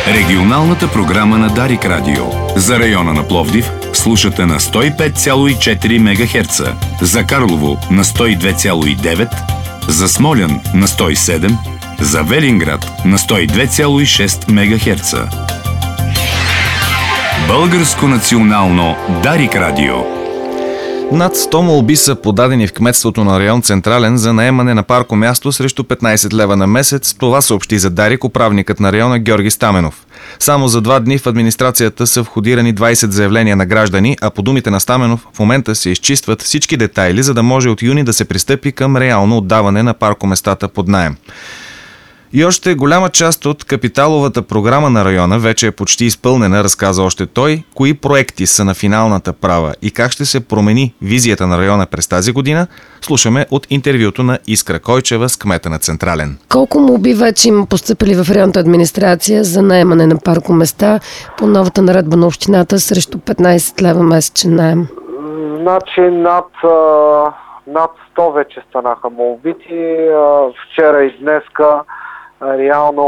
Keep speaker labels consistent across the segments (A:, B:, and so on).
A: Регионалната програма на Дарик Радио. За района на Пловдив слушате на 105,4 МГц, за Карлово на 102,9, за Смолян на 107, за Велинград на 102,6 МГц. Българско национално Дарик Радио.
B: Над 100 молби са подадени в кметството на район Централен за наемане на паркомясто срещу 15 лева на месец. Това съобщи за Дарик управникът на района Георги Стаменов. Само за 2 дни в администрацията са входирани 20 заявления на граждани, а по думите на Стаменов в момента се изчистват всички детайли, за да може от юни да се пристъпи към реално отдаване на паркоместата под наем. И още голяма част от капиталовата програма на района вече е почти изпълнена, разказа още той, кои проекти са на финалната права и как ще се промени визията на района през тази година, слушаме от интервюто на Искра Койчева с кмета на Централен.
C: Колко молби вече има постъпили в районната администрация за наемане на паркоместа по новата наредба на общината срещу 15 лева месечен наем?
D: Значи над 100 вече станаха молбите. Вчера и днеска реално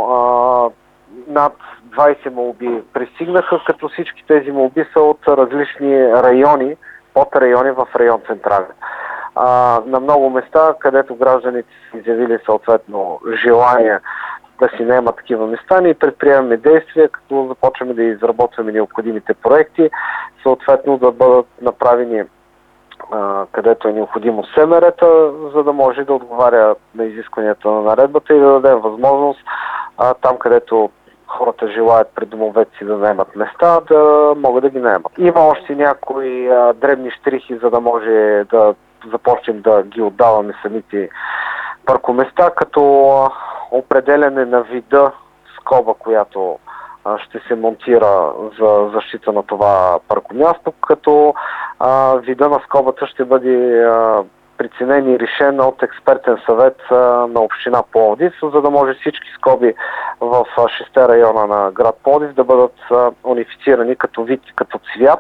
D: над 20 молби пристигнаха, като всички тези молби са от различни райони, подрайони в район Централен. На много места, където гражданите са изявили съответно желание да си наемат такива места, ние предприемаме действия, като започваме да изработваме необходимите проекти, съответно да бъдат направени където е необходимо СМР-та, за да може да отговаря на изискванията на наредбата и да дадем възможност там, където хората желаят пред домовете си да наемат места, да могат да ги наемат. Има още някои дребни щрихи, за да може да започнем да ги отдаваме самите паркоместа, като определяне на вида скоба, която ще се монтира за защита на това паркомясто, като вида на скобата ще бъде преценен и решен от експертен съвет на община Пловдив, за да може всички скоби в 6 района на град Пловдив да бъдат унифицирани като вид и като цвят.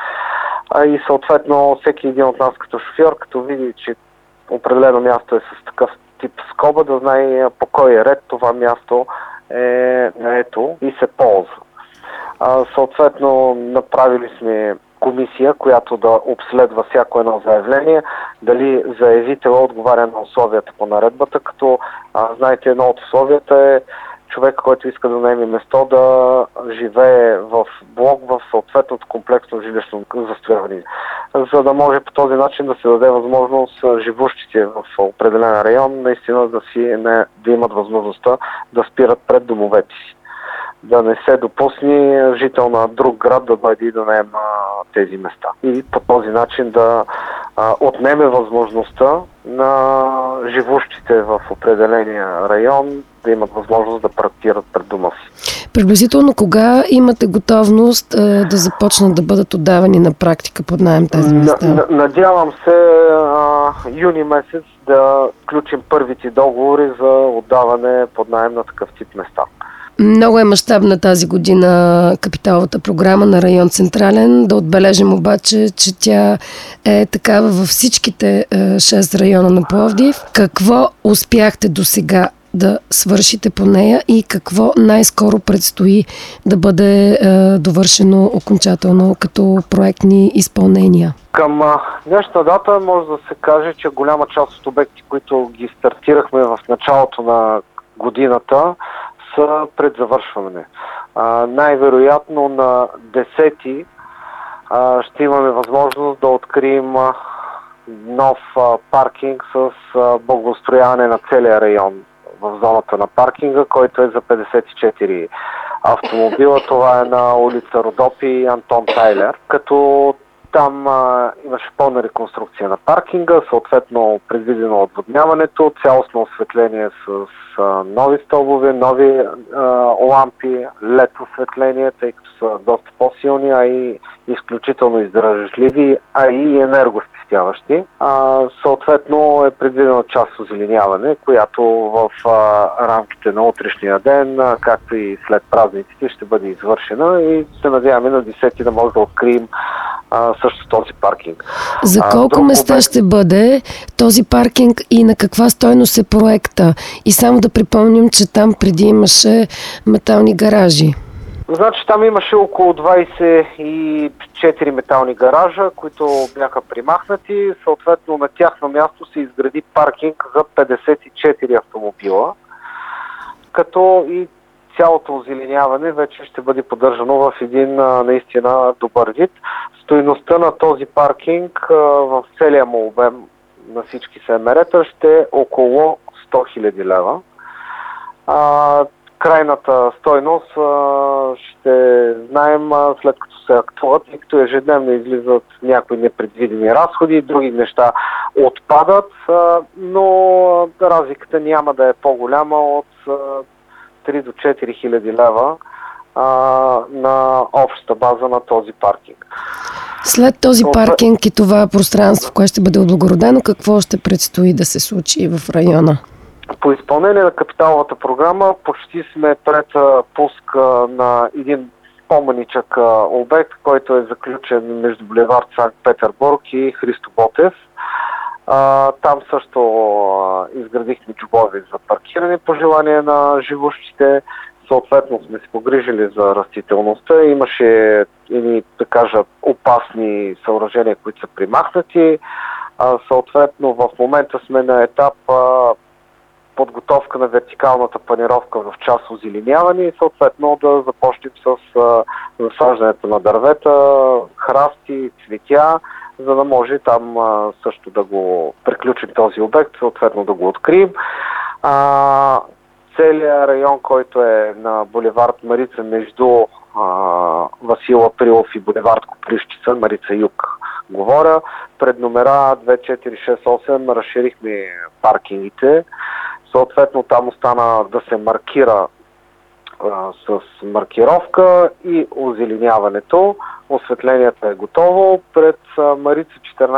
D: И съответно всеки един от нас като шофьор, като види, че определено място е с такъв тип скоба, да знае по кой ред това място е наето и се ползва. Съответно, направили сме комисия, която да обследва всяко едно заявление, дали заявителя отговаря на условията по наредбата, като знаете, едно от условията е човек, който иска да наеме место, да живее в блок в съответното комплексно жилищно застрояване. За да може по този начин да се даде възможност живущите в определен район наистина да имат възможността да спират пред домовете си. Да не се допусне жител на друг град да дойде и да наема тези места. И по този начин да отнеме възможността на живущите в определения район да имат възможност да паркират пред дома си.
C: Приблизително кога имате готовност да започнат да бъдат отдавани на практика под наем тези места?
D: Надявам се юни месец да включим първите договори за отдаване под наем на такъв тип места.
C: Много е мащабна тази година капиталовата програма на район Централен. Да отбележим обаче, че тя е такава във всичките 6 района на Пловдив. Какво успяхте досега да свършите по нея и какво най-скоро предстои да бъде довършено окончателно като проектни изпълнения?
D: Към днешна дата може да се каже, че голяма част от обекти, които ги стартирахме в началото на годината, са пред завършване. Най-вероятно на 10-ти ще имаме възможност да открием нов паркинг с благоустрояване на целия район в зоната на паркинга, който е за 54 автомобила. Това е на улица Родопи и Антон Тайлер, като там имаше пълна реконструкция на паркинга, съответно предвидено отводняването, цялостно осветление с нови стълбове, нови лампи, LED осветление, тъй като са доста по-силни, а и изключително издържливи, а и енергоспестяващи. Съответно е предвидено част озеленяване, която в рамките на утрешния ден, както и след празниците, ще бъде извършена и се надяваме на 10 да може да открием също този паркинг.
C: За колко места ще бъде този паркинг и на каква стойност е проекта? И само да припомним, че там преди имаше метални гаражи.
D: Значи там имаше около 24 метални гаража, които бяха примахнати. Съответно на тяхно място се изгради паркинг за 54 автомобила, като и цялото озеленяване вече ще бъде поддържано в един наистина добър вид. Стойността на този паркинг в целия му обем на всички СМР-та ще е около 100 000 лева. Крайната стойност ще знаем след като се актуват, тъй като ежедневно излизат някои непредвидени разходи, други неща отпадат, но разликата няма да е по-голяма от 3 до 4 хиляди лева на общата база на този паркинг.
C: След този паркинг и това пространство, което ще бъде облагородено, какво ще предстои да се случи в района?
D: По изпълнение на капиталовата програма почти сме пред пуск на един по-маничък обект, който е заключен между булевард Санкт-Петербург и Христо Ботев. Там също изградихме джобове за паркиране по желание на живущите. Съответно сме се погрижили за растителността. Имаше да кажа, опасни съоръжения, които са примахнати. Съответно в момента сме на етап подготовка на вертикалната панировка в част озеленяване и съответно да започнем с засаждането на дървета, храсти, цветя, за да може там също да го приключим този обект, съответно да го открием. Целият район, който е на булевард Марица между Васил Априлов и булевард Копривщица, Марица Юг говоря, пред номера 2468 разширихме паркингите. Съответно там остана да се маркира с маркировка и озеленяването. Осветлението е готово. Пред Марица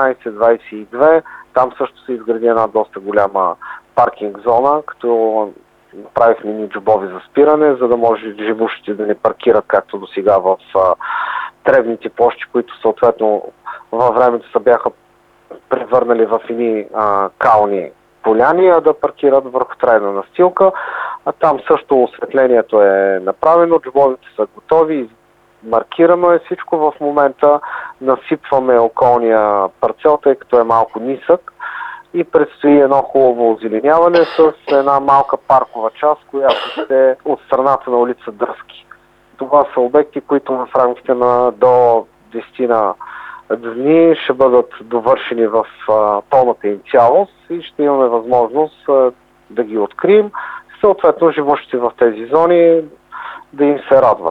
D: 1422 там също се изгради една доста голяма паркинг зона, като направихме ни джобови за спиране, за да може живущите да не паркират както до сега в тревните площи, които съответно във времето се бяха превърнали в едни кални поляни, а да паркират върху трайна настилка. А там също осветлението е направено, джобовите са готови, маркирано е всичко. В момента насипваме околния парцел, тъй като е малко нисък и предстои едно хубаво озеленяване с една малка паркова част, която ще е от страната на улица Дръзки. Това са обекти, които в рамките на до 10 дни ще бъдат довършени в пълната им цялост и ще имаме възможност да ги открием. Съответно, живущите в тези зони да им се радват.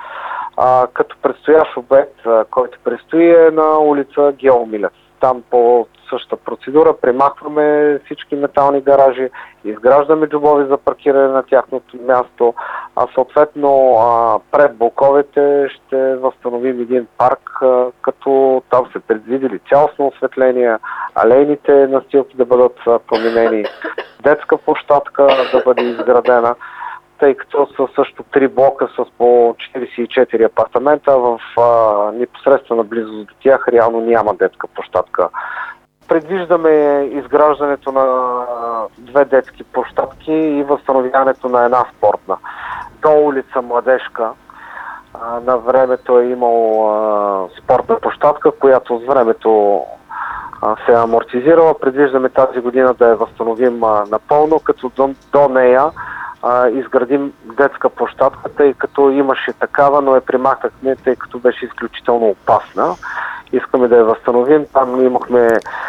D: Като предстоящ обект, който предстои е на улица Гео Милев. Там по същата процедура премахваме всички метални гаражи, изграждаме джобови за паркиране на тяхното място, а съответно пред блоковете ще възстановим един парк, като там се предвидели цялостно осветление, алейните настилки да бъдат променени, детска площадка да бъде изградена, тъй като са също 3 блока с по 44 апартамента. В непосредствена близост до тях реално няма детска площадка. Предвиждаме изграждането на 2 детски площадки и възстановяването на една спортна. До улица Младежка на времето е имало спортна площадка, която с времето се е амортизирала. Предвиждаме тази година да я възстановим напълно, като до нея изградим детска площадка, тъй като имаше такава, но я примахнахме, тъй като беше изключително опасна. Искаме да я възстановим. Там имахме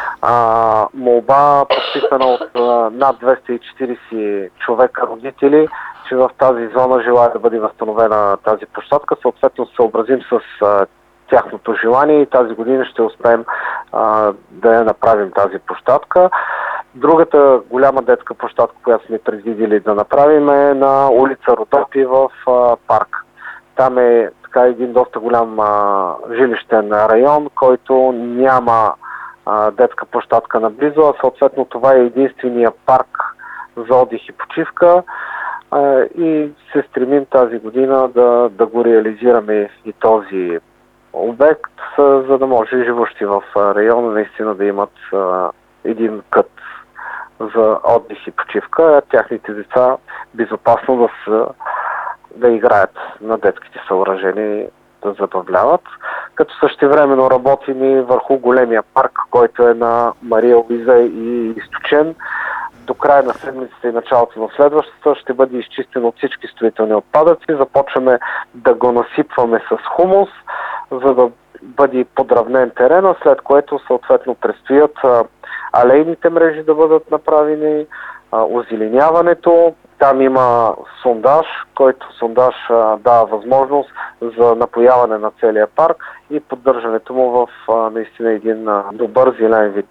D: молба, подписана от над 240 човека родители, че в тази зона желая да бъде възстановена тази площадка. Съответно съобразим с тяхното желание и тази година ще успеем да я направим тази площадка. Другата голяма детска площадка, която сме предвидели да направим, е на улица Родопи в парк. Там е така един доста голям жилищен район, който няма детска площадка наблизо, а съответно това е единствения парк за отдих и почивка и се стремим тази година да го реализираме и този обект, за да може живущи в района наистина да имат един кът за отдих и почивка, а тяхните деца безопасно да играят на детските съоръжения и да забавляват. Като същевременно работим и върху големия парк, който е на Мария Луиза и Източен. До края на седмицата и началото на следващата ще бъде изчистен от всички строителни отпадъци. Започваме да го насипваме с хумус, за да бъде подравнен терена, след което съответно предстоят алейните мрежи да бъдат направени, озеленяването. Там има сондаж, който сондаж дава възможност за напояване на целия парк и поддържането му в наистина един добър зелен вид.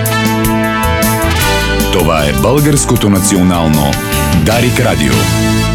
A: Това е Българското национално Дарик Радио.